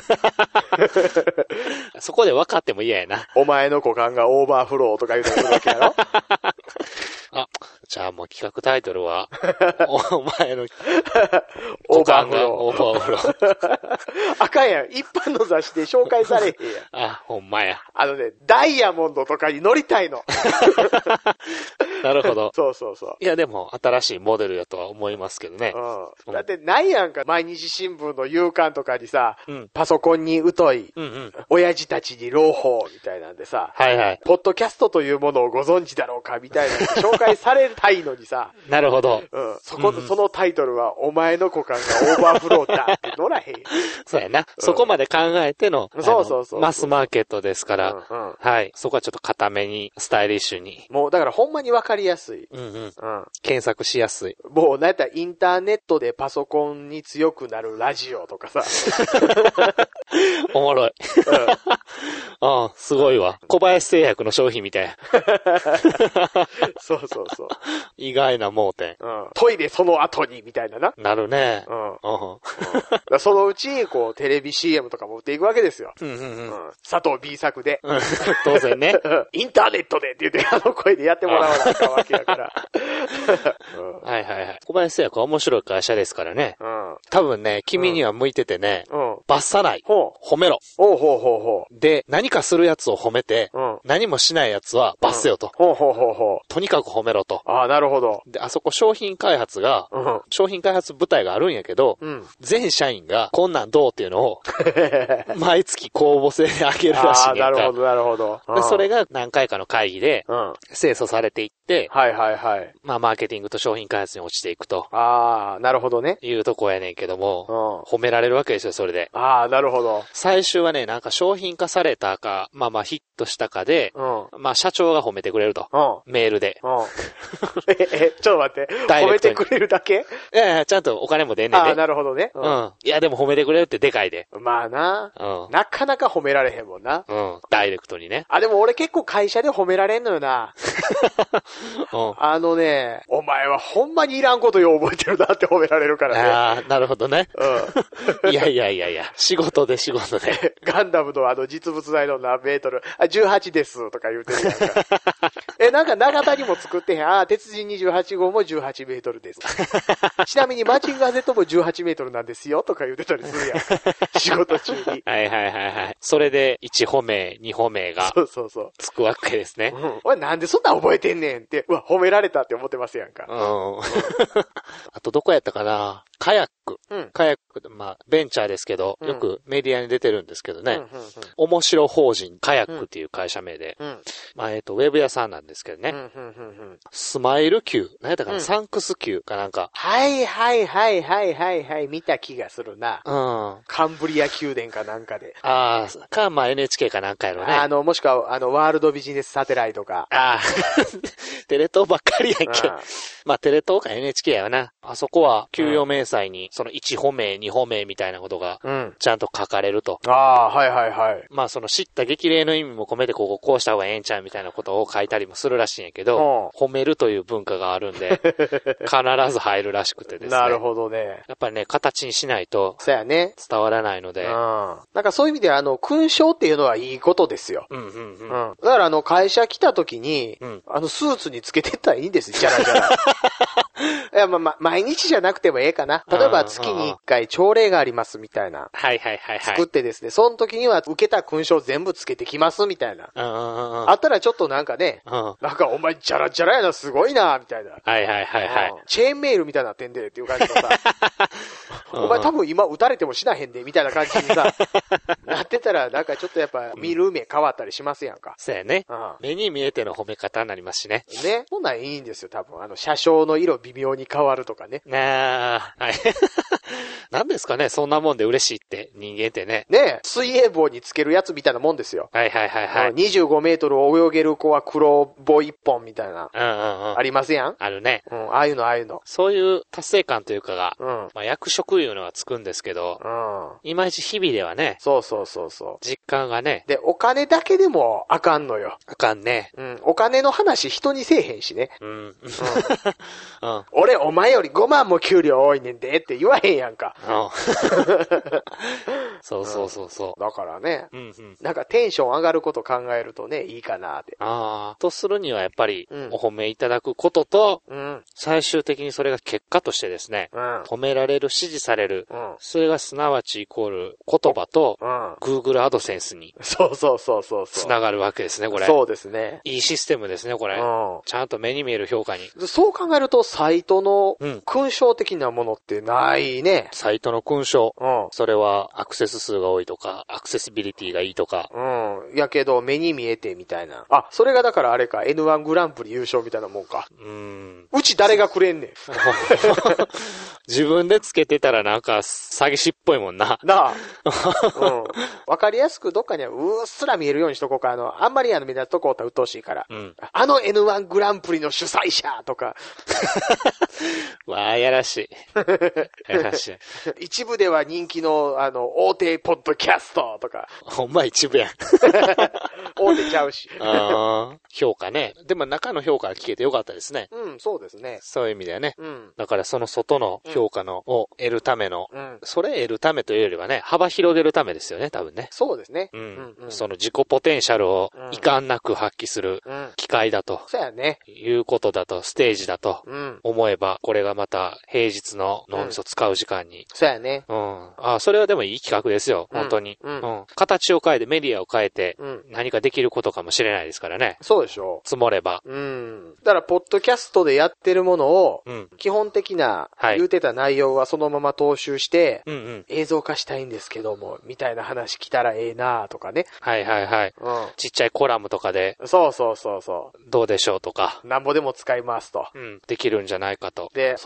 Speaker 3: そこで分かっても嫌やな。
Speaker 2: お前の股間がオーバーフローとか言うてるわけやろ。
Speaker 3: あ、じゃあもう企画タイトルは、お前の
Speaker 2: オーバーフロー。
Speaker 3: オーバーフロー。
Speaker 2: あかんやん。一般の雑誌で紹介されへんやん。
Speaker 3: あ、ほんまや。
Speaker 2: あのね、ダイヤモンドとかに乗りたいの。
Speaker 3: なるほど。
Speaker 2: そうそうそう。
Speaker 3: いやでも新しいモデルやとは思いますけどね。
Speaker 2: うん。だってないやんか。毎日新聞の夕刊とかにさ、うん、パソコンに疎い、うんうん、親父たちに朗報みたいなんでさ、はいはい。ポッドキャストというものをご存知だろうかみたいな紹介されたいのにさ。
Speaker 3: なるほど。
Speaker 2: うん。そこ、うんうん、そのタイトルは、お前の股間がオーバーフローだって乗らへん。
Speaker 3: そうやな、うん。そこまで考えての、そうそうそう。マスマーケットですから、うんうん、はい。そこはちょっと固めに、スタイリッシュに。
Speaker 2: もうだからほんまにわかりやすい。うんうん。
Speaker 3: うん。検索しやすい。
Speaker 2: もうなんやったらインターネットでパソコンに強くなるラジオとかさ。
Speaker 3: おもろい。うん。ああ、すごいわ。小林製薬の商品みたい。
Speaker 2: そうそうそう。
Speaker 3: 意外な盲点。
Speaker 2: うん。トイレその後にみたいなな。
Speaker 3: なるね。うん。
Speaker 2: うん。そのうち、こう、テレビ シーエム とかも打っていくわけですよ。うんうんうん。うん、佐藤 B 作で。
Speaker 3: うん、当然ね。
Speaker 2: インターネットでって言って、あの声でやってもらわなかわけやから。
Speaker 3: うん、はいはいはい。小林製薬は面白い会社ですからね。うん。多分ね、君には向いててね、うん。罰さない。ほう。褒めろ。
Speaker 2: ほうほうほうほう。
Speaker 3: で、何かするやつを褒めて、うん。何もしないやつは罰せよと。
Speaker 2: うん、ほうほうほうほう。
Speaker 3: とにかく褒めろと。
Speaker 2: ああ、なるほど。
Speaker 3: で、あそこ商品開発が、うん。商品開発部隊があるんやけど、うん。全社員がこんなんどうっていうのを、毎月公募制であげるらしいねんか。
Speaker 2: ああ、なるほど、なるほど。
Speaker 3: で、それが何回かの会議で、うん。清楚されていって、
Speaker 2: はいはいはい。
Speaker 3: まあ、マーケティングと商品開発に落ちていくと。
Speaker 2: ああ、なるほどね。
Speaker 3: いうとこやねんけども、うん。褒められるわけですよ、それで。
Speaker 2: ああ、なるほど。
Speaker 3: 最終はね、なんか商品化されたか、まあまあヒットしたかで、 で、うん、まあ社長が褒めてくれると。うん、メールで。うん、
Speaker 2: え、え、ちょっと待って。褒めてくれるだけ？
Speaker 3: いやいや、ちゃんとお金も出んねんで。
Speaker 2: ああ、なるほどね。
Speaker 3: うん。うん。いや、でも褒めてくれるってでかいで。
Speaker 2: まあな。うん。なかなか褒められへんもんな。
Speaker 3: うん。ダイレクトにね。
Speaker 2: あ、でも俺結構会社で褒められんのよな。うん、あのね、お前はほんまにいらんことよう覚えてるなって褒められるからね。
Speaker 3: ああ、なるほどね。うん。いやいやいやいや、仕事で仕事で。
Speaker 2: ガンダムのあの実物大の何メートル、あ、じゅうはちですとか言うてるやんか。え、なんか長田にも作ってへん。あ、鉄人にじゅうはち号もじゅうはちメートルです。ちなみにマジンガー Z もじゅうはちメートルなんですよとか言うてたりするやん。仕事中に。
Speaker 3: はいはいはいはい。それでいち褒め、に褒めが。そうそうそう。つくわけですね。
Speaker 2: うん。おいなんでそんな覚えてんねんって、うわ、褒められたって思ってますやんか。うん。
Speaker 3: あとどこやったかな？カヤック。うん、カヤック、まあ、ベンチャーですけど、よくメディアに出てるんですけどね。うんうんうん、面白法人カヤックっていう会社名で、うん、まあ、えっと、ウェブ屋さんなんですけどね。うんうんうんうん、スマイル Q。何やったかな、うん、サンクス Q かなんか。
Speaker 2: はいはいはいはいはいはい、見た気がするな。うん。カンブリア宮殿かなんかで。
Speaker 3: ああ、か、まあ エヌエイチケー かなんかやろね。
Speaker 2: あの、もしくは、あの、ワールドビジネスサテライトか。
Speaker 3: ああ、テレ東ばっかりやんけ。まあ、テレ東か エヌエイチケー やわな。あそこは、給与明細に、そのいち褒め、に褒めみたいなことが、ちゃんと書かれると。
Speaker 2: うん、ああ、はいはいはい。
Speaker 3: まあ、その知った激励の意味も込めて、こここうした方がええんちゃうみたいなことを書いたりもするらしいんやけど、うん、褒めるという文化があるんで、必ず入るらしくてですね。
Speaker 2: なるほどね。
Speaker 3: やっぱりね、形にしないと、
Speaker 2: そうやね。
Speaker 3: 伝わらないので。うん。
Speaker 2: なんかそういう意味で、あの、勲章っていうのはいいことですよ。うんうんうん。うん、だからあの、会社来た時に、うん、あの、スーツにつけてったらいいんです、じゃらじゃら。いや、まあ、ま、毎日じゃなくてもええかな。例えば月に一回朝礼がありますみたいな。
Speaker 3: はいはいはいはい。
Speaker 2: 作ってですね、その時には受けた勲章全部つけてきますみたいな。あったらちょっとなんかね、なんかお前じゃらじゃらやな、すごいな、みたいな。
Speaker 3: はいはいはいはい。
Speaker 2: チェーンメールみたいなってんでっていう感じのさ、お前多分今撃たれてもしなへんで、みたいな感じにさ、なってたらなんかちょっとやっぱ見る目変わったりしますやんか。
Speaker 3: そうやね。目に見えての褒め方になりますしね。
Speaker 2: ね。そんなんいいんですよ、多分。あの、車掌の色微妙に変わるとかね。
Speaker 3: なあ、はい。何ですかね、そんなもんで嬉しいって人間ってね。
Speaker 2: ね、水泳棒につけるやつみたいなもんですよ。
Speaker 3: はいはいはいはい。
Speaker 2: にじゅうごメートル泳げる子は黒棒一本みたいな。うんうんうん。ありますやん。
Speaker 3: あるね。
Speaker 2: うん、ああいうのああいうの。
Speaker 3: そういう達成感というかが、うん、まあ役職いうのはつくんですけど、うん。いまいち日々ではね。
Speaker 2: そうそうそうそう。
Speaker 3: 実感がね。
Speaker 2: で、お金だけでもあかんのよ。
Speaker 3: あかんね。
Speaker 2: うん。お金の話人にせえへんしね。うん。うん。うん、俺お前よりごまんも給料多いねんでって言わへんやんか。うん。
Speaker 3: そうそうそうそう、
Speaker 2: うん。だからね。うんうん。なんかテンション上がること考えるとね、いいかなって。
Speaker 3: ああ。とするにはやっぱり、お褒めいただくことと、うん、最終的にそれが結果としてですね、うん、褒められる、支持される、うん、それがすなわちイコール言葉と、うん、Google アドセンスに、
Speaker 2: そうそうそうそう。
Speaker 3: つながるわけですね、これ。
Speaker 2: そうですね。
Speaker 3: いいシステムですね、これ。うん、ちゃんと目に見える評価に。
Speaker 2: そう考えると、サイトの勲章的なものってないね。
Speaker 3: サイトの勲章。うん。それはアクセス数が多いとか、アクセシビリティがいいとか。
Speaker 2: うん。やけど、目に見えてみたいな。あ、それがだからあれか、エヌワン グランプリ優勝みたいなもんか。うん。うち誰がくれんねん。
Speaker 3: 自分でつけてたらなんか詐欺師っぽいもんな。
Speaker 2: なあ。うん。わかりやすくどっかにはうっすら見えるようにしとこうか。あの、あんまりあの目立つとこうと鬱陶しいから。うん。あの エヌワン グランプリの主催者とか。
Speaker 3: わあ、やらしい。やらしい。
Speaker 2: 一部では人気の、あの、大手ポッドキャストとか。
Speaker 3: ほんま一部やん。
Speaker 2: 大手ちゃうし。
Speaker 3: あ評価ね。でも中の評価が聞けてよかったですね。
Speaker 2: うん、そうですね。
Speaker 3: そういう意味ではね。うん。だからその外の評価の、を得るための、うん、それ得るためというよりはね、幅広げるためですよね、多分ね。
Speaker 2: そうですね。
Speaker 3: うん。うんうん、その自己ポテンシャルを遺憾なく発揮する機会だと。
Speaker 2: そうやね。
Speaker 3: いうことだと、ステージだと思えば、これがまた平日の脳みそ使う時間に。
Speaker 2: そうやね。
Speaker 3: うん。あ、それはでもいい企画ですよ、本当に。うん。うん、形を変えて、メディアを変えて、何かできることかもしれないですからね。
Speaker 2: そうでしょう。
Speaker 3: 積もれば。
Speaker 2: うん。だから、ポッドキャストでやってるものを、うん、基本的な、言うてた内容はそのまま踏襲して、うんうん、映像化したいんですけども、みたいな話来たらええなとかね。
Speaker 3: はいはいはい。うん。ちっちゃいコラムとかで。
Speaker 2: そうそうそうそう。
Speaker 3: どうでしょうとか。
Speaker 2: なんぼでも使いますと。
Speaker 3: うん。できるんじゃないかと。
Speaker 2: で、そう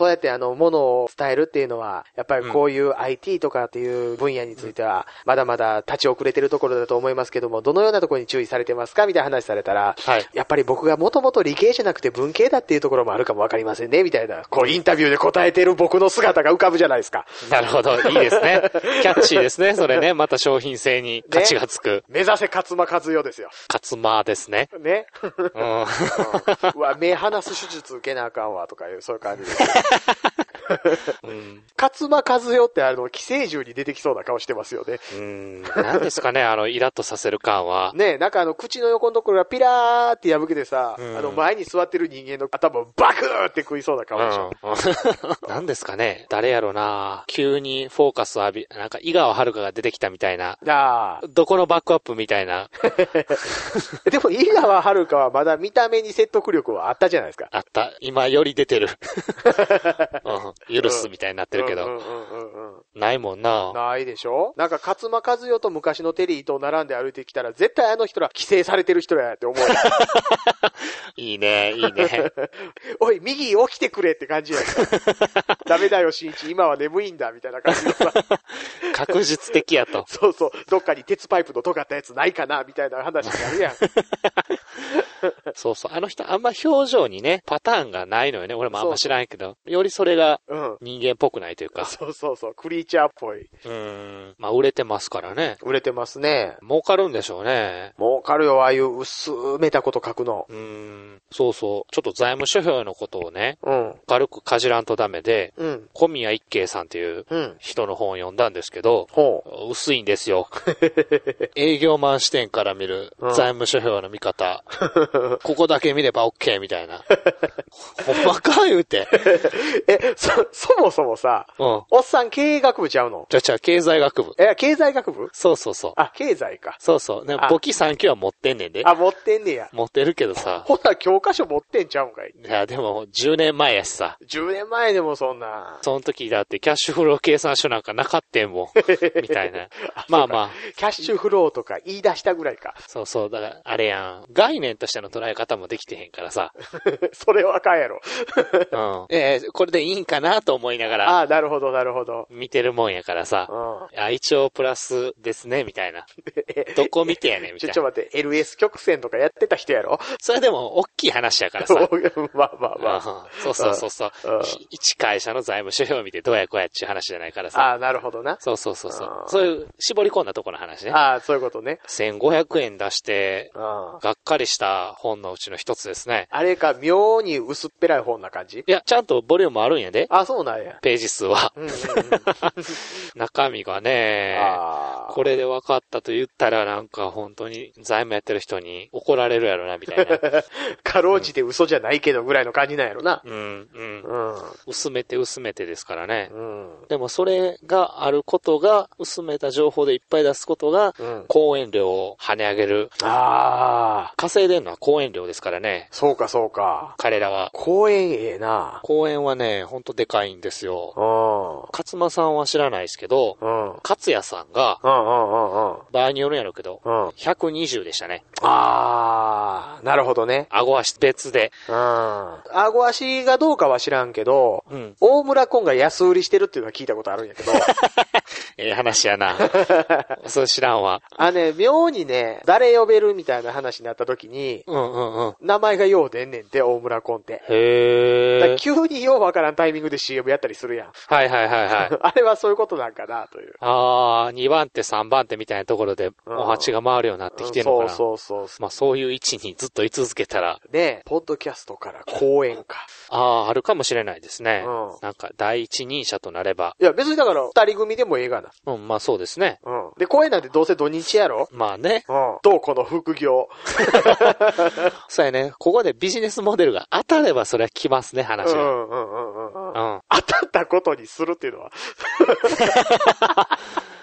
Speaker 2: やってあの、ものを伝えるっていうのは、やっぱりこういう アイティー とかっていう分野については、まだまだ立ち遅れてるところだと思いますけども、どのようなところに注意されてますかみたいな話されたら、はい、やっぱり僕がもともと理系じゃなくて文系だっていうところもあるかもわかりませんね、みたいな、こうインタビューで答えてる僕の姿が浮かぶじゃないですか。
Speaker 3: なるほど、いいですね。キャッチーですね、それね。また商品性に価値がつく。
Speaker 2: ね、目指せ勝間和代ですよ。
Speaker 3: 勝間ですね。
Speaker 2: ね。うん。うわ、目離す手術受けなあかんわ、とかいう、そういう感じで。うん、勝間和代ってあの、寄生獣に出てきそうな顔してますよね。
Speaker 3: うん。なんですかね、あの、イラッとさせる感は。
Speaker 2: ねえ、なんかあの、口の横のところがピラーって破けてさ、うん、あの、前に座ってる人間の頭をバクーって食いそうな顔でしょ。
Speaker 3: うん、なんですかね、誰やろな、急にフォーカス浴び、なんか井川遥が出てきたみたいな。ああ。どこのバックアップみたいな。
Speaker 2: でも井川遥はまだ見た目に説得力はあったじゃないですか。
Speaker 3: あった。今より出てる。うん、許すみたいになってるけど。ないもんな。
Speaker 2: ないでしょ。なんか勝間和代と昔のテリーと並んで歩いてきたら絶対あの人ら規制されてる人やって思う。
Speaker 3: いいね、いいね。
Speaker 2: おい、右起きてくれって感じやんか。ダメだよ、新一。今は眠いんだ、みたいな感じのさ。
Speaker 3: 確実的やと。
Speaker 2: そうそう。どっかに鉄パイプの尖ったやつないかな、みたいな話になるやん。
Speaker 3: そうそう。あの人あんま表情にね、パターンがないのよね。俺もあんま知らんけど。よりそれが人間っぽくないというか。
Speaker 2: うん、そうそうそう。クリーチャーっぽい。
Speaker 3: うーん。まあ売れてますからね。
Speaker 2: 売れてますね。
Speaker 3: 儲かるんでしょうね。
Speaker 2: 儲かるよ、ああいう薄めたこと書くの。
Speaker 3: うーん。そうそう。ちょっと財務諸表のことをね、うん、軽くかじらんとダメで、うん、小宮一慶さんっていう人の本を読んだんですけど、うん、薄いんですよ。営業マン視点から見る財務諸表の見方。うん、ここだけ見れば OK みたいな。ほんまか言うて。
Speaker 2: え、そ、そもそもさ、うん、おっさん経営学部ちゃうの？
Speaker 3: じゃじゃ経済学部。
Speaker 2: え、経済学部？
Speaker 3: そうそうそう。
Speaker 2: あ、経済か。
Speaker 3: そうそう。ね、簿記さん級は持ってんねんで。
Speaker 2: あ、持ってんねや。
Speaker 3: 持ってるけどさ。
Speaker 2: ほな、教科書持ってんちゃうんかい。
Speaker 3: いや、でも、じゅうねんまえやしさ。
Speaker 2: じゅうねんまえでもそんな。
Speaker 3: その時だって、キャッシュフロー計算書なんかなかったんもん。みたいな。まあまあ。
Speaker 2: キャッシュフローとか言い出したぐらいか。
Speaker 3: そうそう。だから、あれやん。概念としての捉え方もできてへんからさ。
Speaker 2: それはあかんやろ。
Speaker 3: うん。えー、これでいいんかなと思いながら。
Speaker 2: ああ、なるほど、なるほど。
Speaker 3: 見てるもんやからさ。うん。あ、一応プラスですね、みたいな。どこ見てやねん、みたいな。
Speaker 2: ちょ、ちょ待って、エルエス 曲線とかやってた人やろ？
Speaker 3: それでも、大きい話やからさ。
Speaker 2: まあまあまあ。
Speaker 3: そうそうそうそう。一会社の財務指標を見てどうやこうやっていう話じゃないからさ。
Speaker 2: ああ、なるほどな。
Speaker 3: そうそうそうそう。そういう絞り込んだところの話ね。
Speaker 2: ああ、そういうことね。
Speaker 3: せんごひゃくえん出して、がっかりした本のうちの一つですね。
Speaker 2: あれか、妙に薄っぺらい本な感じ？
Speaker 3: いや、ちゃんとボリュームあるんやで。
Speaker 2: あ、そうなんや。
Speaker 3: ページ数は。うんうんうん、中身がね、これで分かったと言ったらなんか本当に財務やってる人に怒られるやろな、みたいな。
Speaker 2: かろうじて嘘じゃないけどぐらいの感じなんやろな。
Speaker 3: うん、うん。うん、薄めて薄めてですからね。うん、でもそれがあることが、薄めた情報でいっぱい出すことが、うん、講演料を跳ね上げる。ああ。稼いでるのは講演料ですからね。
Speaker 2: そうかそうか。
Speaker 3: 彼らは。
Speaker 2: 講演ええな。
Speaker 3: 講演はね、ほんとでかいんですよ。うん。勝間さんは知らないですけど、うん。勝也さんが、うんうんうんうん。場合によるんやろうけど、うん。ひゃくにじゅうでしたね。
Speaker 2: ああ、なるほどね。
Speaker 3: 顎足別で。
Speaker 2: うん。顎足がどうかは知らんけど、うん。大村コンが安売りしてるっていうのは聞いたことあるんやけど。
Speaker 3: ええ話やな。それ知らんわ。
Speaker 2: あね、妙にね、誰呼べるみたいな話になった時に、うんうんうん。名前がよう出んねんて、大村コンって。へー。急にようわからんタイミングで シーエム やったりするやん。
Speaker 3: はいはいはいはい。
Speaker 2: あれはそういうことなんかな、という。
Speaker 3: あー、にばん手さんばん手みたいなところで、お鉢が回るようになってきてるのかな。うん、そうそうそう。まあそういう位置にずっと居続けたら。
Speaker 2: ねえ、ポッドキャストから講演か。
Speaker 3: あー、あるかもしれないですね。うん。なんか、第一人者となれば。
Speaker 2: いや、別にだから、二人組でもええがな。
Speaker 3: うん、まあそうですね。
Speaker 2: うん。で、講演なんてどうせ土日やろ？
Speaker 3: まあね。
Speaker 2: うん。どうこの副業。
Speaker 3: そうやね。ここでビジネスモデルが当たればそれは来ますね、話が。うんうんうん
Speaker 2: うん。うん。当たったことにするっていうのは。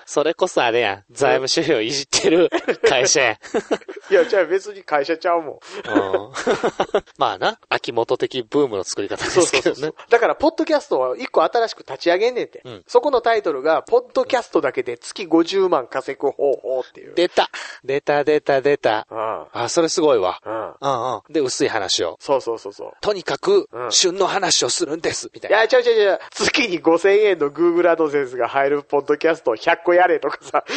Speaker 3: それこそあれやん。財務指標いじってる会社やん。
Speaker 2: いや、じゃあ別に会社ちゃうもん。うん、
Speaker 3: まあな、秋元的ブームの作り方ですけどね。そうそうそう。
Speaker 2: だから、ポッドキャストは一個新しく立ち上げんねんて。うん、そこのタイトルが、ポッドキャストだけで月ごじゅうまん稼ぐ方法っていう。
Speaker 3: 出た出た出た出た。うん、あ、それすごいわ。うん。うんうん。で、薄い話を。
Speaker 2: そうそうそうそう。
Speaker 3: とにかく、うん、旬の話をするんです、みたいな。
Speaker 2: いや、ちゃうちゃうちゃう。月にごせんえんの Google アドセンスが入るポッドキャストをひゃっこやれとかさ。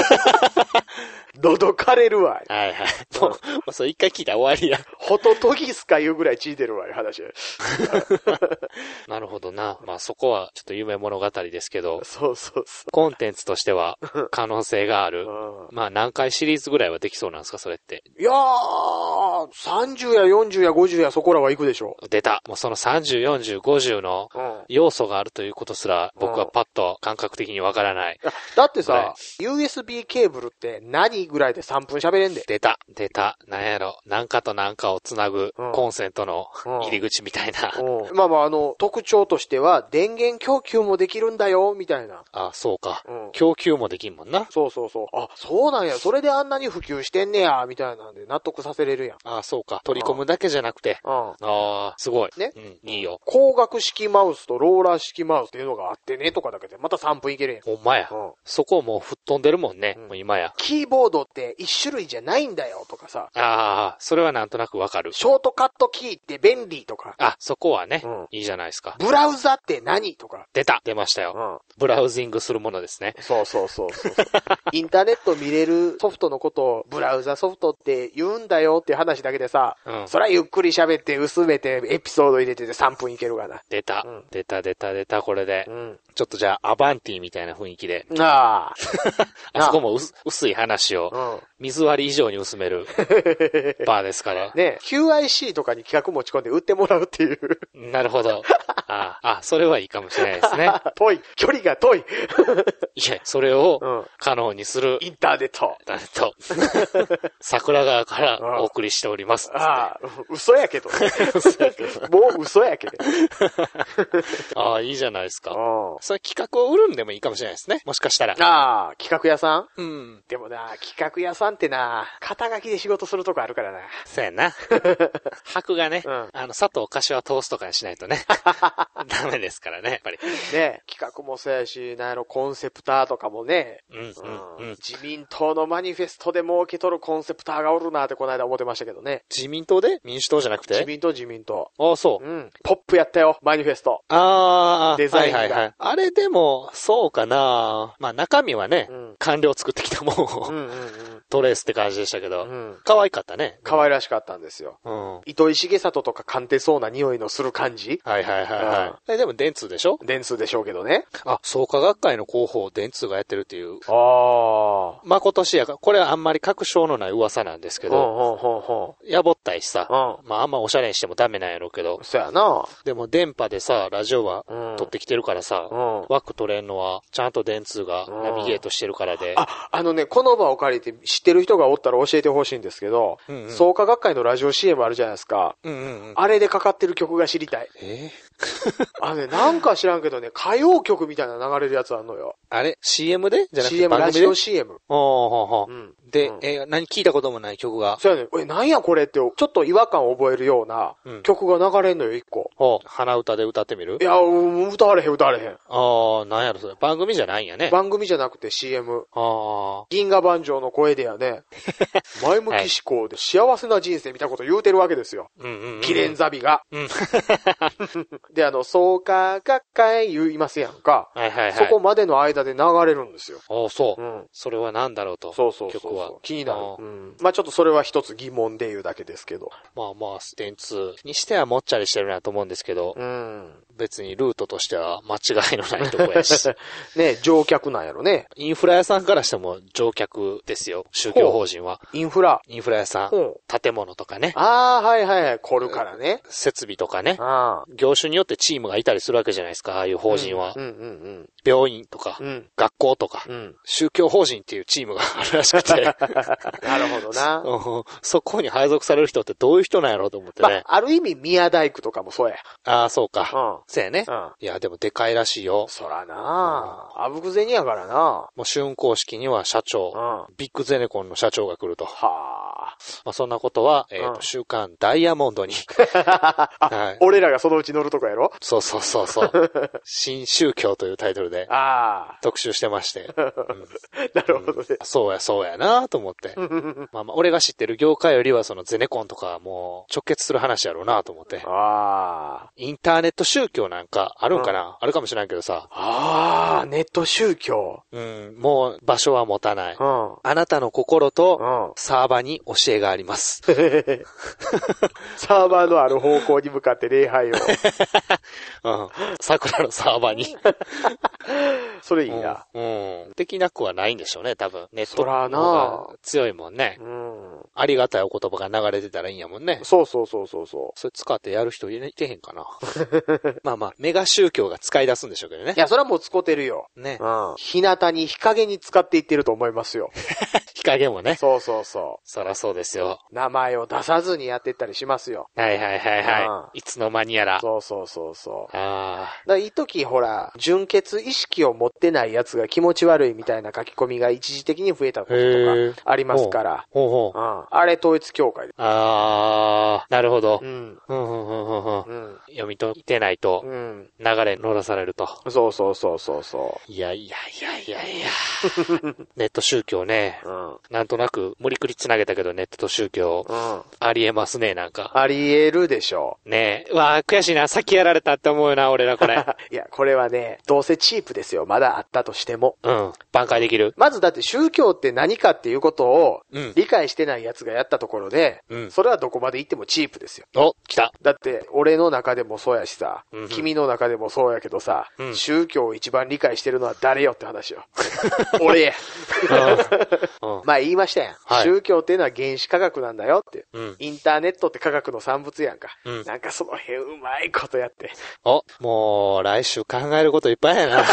Speaker 2: 喉かれるわ。
Speaker 3: はいはい。もう、もうそれ一回聞いたら終わりや。
Speaker 2: ホトトギスかいうぐらい血出るわ、話。
Speaker 3: なるほどな。まあそこはちょっと夢物語ですけど。
Speaker 2: そうそうそう。
Speaker 3: コンテンツとしては可能性がある。まあ何回シリーズぐらいはできそうなんですか、それって。
Speaker 2: いやー、さんじゅうやよんじゅうやごじゅうやそこらは行くでしょ。
Speaker 3: 出た。もうそのさんじゅう、よんじゅう、ごじゅうの要素があるということすら僕はパッと感覚的にわからない。
Speaker 2: だってさ、ユーエスビー ケーブルって何ぐらいでさんぷん喋れんで。
Speaker 3: 出た。出た。なんやろ。なんかとなんかをつなぐコンセントの入り口みたいな。
Speaker 2: うんうん、まあまああの、特徴としては電源供給もできるんだよ、みたいな。
Speaker 3: あ、そうか。うん、供給もできんもんな。
Speaker 2: そうそうそう。あ、そうなんや。それであんなに普及してんねや、みたいなんで納得させれるやん。
Speaker 3: あ、そうか。取り込むだけじゃなくて。うん。ああ、すごい。ね。うん、いいよ。
Speaker 2: 光学式マウスとローラー式マウスっていうのがあってね、とかだけでまたさんぷんいけるやん。
Speaker 3: ほんまや。うん、そこもう吹っ飛んでるもんね。うん、もう今や。
Speaker 2: キーボードって一種類じゃないんだよ、とかさ。
Speaker 3: ああ、それはなんとなくわかる。
Speaker 2: ショートカットキーって便利とか。
Speaker 3: あ、そこはね、うん、いいじゃないですか。
Speaker 2: ブラウザって何とか。
Speaker 3: 出た出ましたよ、うん。ブラウジングするものですね。
Speaker 2: そうそうそうそうそう。インターネット見れるソフトのことをブラウザソフトって言うんだよっていう話だけでさ、うん、そりゃゆっくり喋って薄めてエピソード入れててさんぷんいけるがな。
Speaker 3: 出た、うん、出た出た出たこれで、うん。ちょっとじゃあアバンティみたいな雰囲気で。
Speaker 2: ああ。
Speaker 3: あそこも薄い話を、うん、水割り以上に薄めるバーですから。
Speaker 2: ね キューアイシー とかに企画持ち込んで売ってもらうっていう。
Speaker 3: なるほど。ああ、それはいいかもしれないですね。
Speaker 2: 遠い。距離が遠い。
Speaker 3: いや、それを可能にする、
Speaker 2: うん、インターネット。
Speaker 3: インターネット。桜川からお送りしております。
Speaker 2: ああ、嘘やけど。もう嘘やけど。
Speaker 3: ああ、いいじゃないですか。それ企画を売るんでもいいかもしれないですね。もしかしたら。
Speaker 2: ああ、企画屋さん
Speaker 3: うん。
Speaker 2: でもな、企画屋さんってな、肩書きで仕事するとこあるからな。
Speaker 3: そうやな。箔がね、うん、あの、佐藤柏トーストとかにしないとね。ダメですからね、やっぱり。
Speaker 2: ね、企画もそうやし、なんやろ、コンセプターとかもね。うん、うん、うん。自民党のマニフェストで儲け取るコンセプターがおるなってこの間思ってましたけどね。
Speaker 3: 自民党で民主党じゃなくて
Speaker 2: 自民党、自民党。
Speaker 3: ああ、そう。
Speaker 2: うん。ポップやったよ、マニフェスト。
Speaker 3: ああ、
Speaker 2: デザインが。はいはいはい。
Speaker 3: あれでも、そうかな。まあ中身はね、うん、官僚作ってきたもんを、うんうんうん、トレースって感じでしたけど、うん、可愛かったね。
Speaker 2: 可愛らしかったんですよ。うん、糸井重里とか鑑定そうな匂いのする感じ。
Speaker 3: はいはいはいはい。うん、えでも電通でしょ？
Speaker 2: 電通でしょうけどね。
Speaker 3: あ、創価学会の広報電通がやってるっていう。
Speaker 2: ああ。
Speaker 3: まことしやか、これはあんまり確証のない噂なんですけど、ほうほうほうほうやぼったいしさ、うん、まああんまおしゃれにしてもダメなんやろうけど。
Speaker 2: そうやな。
Speaker 3: でも電波でさ、ラジオは撮ってきてるからさ、うん、枠取れんのはちゃんと電通がナビゲートしてるからで。
Speaker 2: うん、あ、あのね、この場を借りて知ってる人がおったら教えてほしいんですけど、うんうん、創価学会のラジオ シーエム あるじゃないですか。うんうんうん、あれでかかってる曲が知りたい。
Speaker 3: えー
Speaker 2: あのね、なんか知らんけどね、歌謡曲みたいな流れるやつあんのよ。
Speaker 3: あれ シーエム でじゃなくて
Speaker 2: シーエム、ラジオ シーエム。
Speaker 3: ほうほうほう。うん。で、うん、えー、何聞いたこともない曲が。
Speaker 2: そうやね。え、なんやこれって、ちょっと違和感を覚えるような曲が流れんのよ、一個。
Speaker 3: ほう。鼻歌で歌ってみる？
Speaker 2: いや、歌われへん、歌われへん。
Speaker 3: ああ、なんやろそれ。番組じゃないんやね。
Speaker 2: 番組じゃなくて シーエム。
Speaker 3: ああ。
Speaker 2: 銀河万丈の声でやね、前向き思考で幸せな人生みたいなこと言うてるわけですよ。うんうんうん。キレンザビが。うん。で、あの、創価学会言いますやんか。はいはいはい。そこまでの間で流れるんですよ。
Speaker 3: ああ、そう。うん。それは何だろうと。
Speaker 2: そうそうそう。曲は。気になる。うん。まあちょっとそれは一つ疑問で言うだけですけど。
Speaker 3: まあまあ、電通にしてはもっちゃりしてるなと思うんですけど。うん。別にルートとしては間違いのないとこやし。
Speaker 2: ね、乗客なんやろね。
Speaker 3: インフラ屋さんからしても乗客ですよ。宗教法人は。
Speaker 2: インフラ。
Speaker 3: インフラ屋さん。建物とかね。
Speaker 2: ああ、はいはいはい。凝るからね。
Speaker 3: 設備とかね。あ業種によってチームがいたりするわけじゃないですか。ああいう法人は。うんうんうんうん、病院とか、うん、学校とか、うん、宗教法人っていうチームがあるらしくて。
Speaker 2: なるほどな。
Speaker 3: そこに配属される人ってどういう人なんやろうと思ってね。まあ、
Speaker 2: ある意味宮大工とかもそうや。
Speaker 3: ああ、そうか。うん。そうやね。うん。いや、でもでかいらしいよ。
Speaker 2: そらなあ。あぶく銭やからな。
Speaker 3: もう竣工式には社長、うん、ビッグゼネコンの社長が来ると。はあ。まあ、そんなことは、えっ、ー、と、うん、週刊ダイヤモンドに。
Speaker 2: はい、俺らがそのうち乗るとこやろ？
Speaker 3: そうそうそうそう。新宗教というタイトルで、あ特集してまして。うん、
Speaker 2: なるほどね、うん。
Speaker 3: そうや、そうやなと思って。まあまあ、俺が知ってる業界よりはそのゼネコンとかもう直結する話やろうなと思って。ああ。インターネット宗教なんかあるんかな、うん、あるかもしれないけどさ。
Speaker 2: ああ、ネット宗教。
Speaker 3: うん、もう場所は持たない。うん、あなたの心とサーバーに教えがあります。
Speaker 2: サーバーのある方向に向かって礼拝を。
Speaker 3: うん。桜のサーバーに。
Speaker 2: それいいな、
Speaker 3: うん。うん。できなくはないんでしょうね、多分。ネットの方が強いもんね。うん。ありがたいお言葉が流れてたらいいんやもんね。
Speaker 2: そうそうそうそうそう。
Speaker 3: それ使ってやる人いてへんかな。まあまあ、メガ宗教が使い出すんでしょうけどね。
Speaker 2: いや、それはもう使ってるよ。ね。うん。日向に日陰に使っていってると思いますよ。
Speaker 3: 日陰もね。
Speaker 2: そうそうそう。
Speaker 3: そらそうですよ。
Speaker 2: 名前を出さずにやっていったりしますよ。
Speaker 3: はいはいはいはい。うん、いつの間にやら。
Speaker 2: そうそうそうそう。ああ。だから一時ほら、純血意識を持ってないやつが気持ち悪いみたいな書き込みが一時的に増えたこととかありますから。ほうほう。うん。あれ統一教会で。
Speaker 3: ああ、なるほど。うん。うんうんうんうんうん。読み解いてないと、うん、流れ乗らされると。
Speaker 2: そうそうそうそうそう。
Speaker 3: いやいやいやいやいや。ネット宗教ね。うん。なんとなく無理くりつなげたけどネットと宗教、うん、ありえますね、なんか。
Speaker 2: ありえるでしょ
Speaker 3: う。ねえ。わあ、悔しいな。先やられたって思うよな、俺らこれ。
Speaker 2: いや、これはね、どうせチープですよ。まだあったとしても。
Speaker 3: うん。挽回できる。
Speaker 2: まずだって宗教って何かっていうことを、理解してない奴がやったところで、うん、それはどこまで行ってもチープですよ。
Speaker 3: お、来た。
Speaker 2: だって、俺の中でもそうやしさ、うんうん、君の中でもそうやけどさ、うん、宗教を一番理解してるのは誰よって話よ。俺や。まあ言いましたやん、はい。宗教っていうのは原始科学なんだよって。うん、インターネットって科学の産物やんか。うん、なんかその辺うまいことやって。
Speaker 3: お、もう来週考えることいっぱいやな。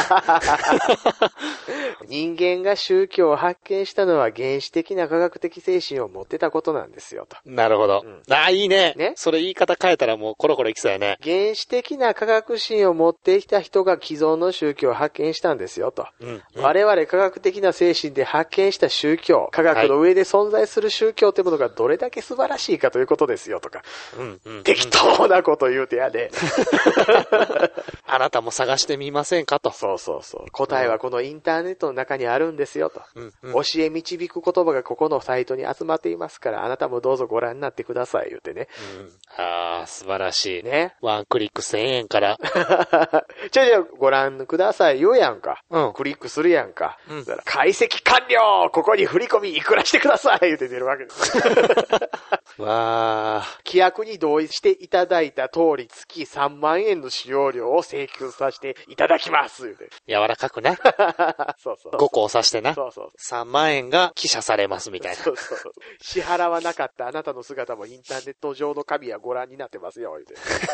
Speaker 2: 人間が宗教を発見したのは原始的な科学的精神を持ってたことなんですよと。
Speaker 3: なるほど。うん、ああ、いいね。ね。それ言い方変えたらもうコロコロいきそうやね。
Speaker 2: 原始的な科学心を持ってきた人が既存の宗教を発見したんですよと。うんうん、我々科学的な精神で発見した宗教、科学の上で存在する宗教ってものがどれだけ素晴らしいかということですよとか。うんうん、適当なこと言うてやで。
Speaker 3: あなたも探してみませんかと。
Speaker 2: そうそうそう。答えはこのインターネットの中にあるんですよと。うんうん、教え導く言葉がここのサイトに集まっていますから、あなたもどうぞご覧になってください言うてね。
Speaker 3: うん、ああ、素晴らしい。ね。ワンクリックせんえんから。
Speaker 2: じゃあじゃあご覧ください言うやんか。うん、クリックするやんか。うん、だから解析完了ここに振り込みいくらしてください言うて出るわけです。わー。規約に同意していただいた通り月さんまんえんの使用料を請求させていただきます言うて。
Speaker 3: 柔らかくな。そうそう。ごこをさしてな。そうそう。さんまんえんが記写されますみたいな。そうそう。
Speaker 2: 支払わなかったあなたの姿もインターネット上の紙はご覧になってますよ言うて。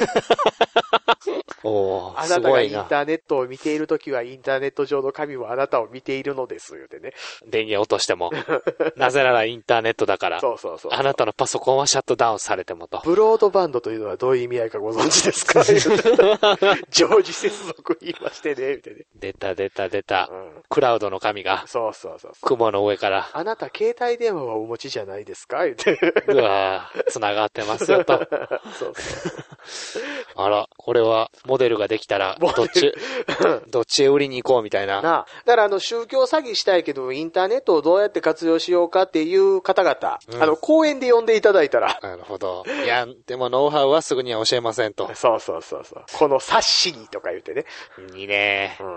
Speaker 2: おー、あなたがインターネットを見ているときはインターネット上の紙もあなたを見ているのです言うてね。
Speaker 3: 電源落としても。なぜならインターネットだから。そうそうそう。あなたのパソコンはシャットダウンされてもと。
Speaker 2: ブロードバンドというのはどういう意味合いかご存知ですか常時接続言いましてね、みたいな。
Speaker 3: 出た出た出た、うん。クラウドの紙が。そうそうそうそう。雲の上から。
Speaker 2: あなた携帯電話はお持ちじゃないですか言って。
Speaker 3: うわぁ、繋がってますよと。そうそう。あら、これはモデルができたら、どっち、どっちへ売りに行こうみたいな。なあ。
Speaker 2: だからあの宗教詐欺したいけど、インターネットをどうやって活用しようかっていう方々、うん、あの、講演で呼んでいただいたら。
Speaker 3: なるほど。いや、でもノウハウはすぐには教えませんと。
Speaker 2: そうそうそうそう。この冊子にとか言ってね。
Speaker 3: いいね。うん。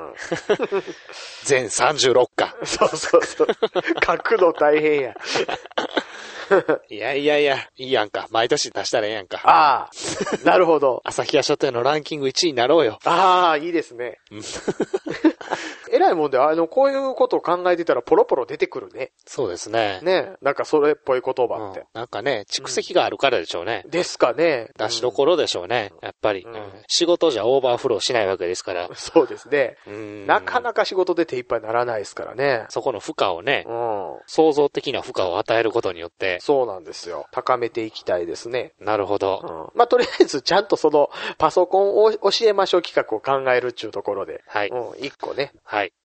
Speaker 3: 全さんじゅうろっかん。
Speaker 2: そうそうそう。書くの大変や。
Speaker 3: いやいやいや、いいやんか。毎年出したらええやんか。
Speaker 2: ああ、なるほど。
Speaker 3: 朝日屋書店のランキングいちいになろうよ。
Speaker 2: ああ、いいですね。えらいもんで、あの、こういうことを考えてたらポロポロ出てくるね。
Speaker 3: そうですね。
Speaker 2: ね。なんかそれっぽい言葉って。うん、
Speaker 3: なんかね、蓄積があるからでしょうね。
Speaker 2: うん、ですかね。
Speaker 3: 出しどころでしょうね。やっぱり、うんうん。仕事じゃオーバーフローしないわけですから。
Speaker 2: そうですね。なかなか仕事で手いっぱいにならないですからね。
Speaker 3: そこの負荷をね、うん、創造的な負荷を与えることによって。
Speaker 2: そうなんですよ。高めていきたいですね。
Speaker 3: なるほど。
Speaker 2: うん、まあ、とりあえずちゃんとそのパソコンを教えましょう企画を考えるっていうところで。はい。うん、一個ね。
Speaker 3: はい。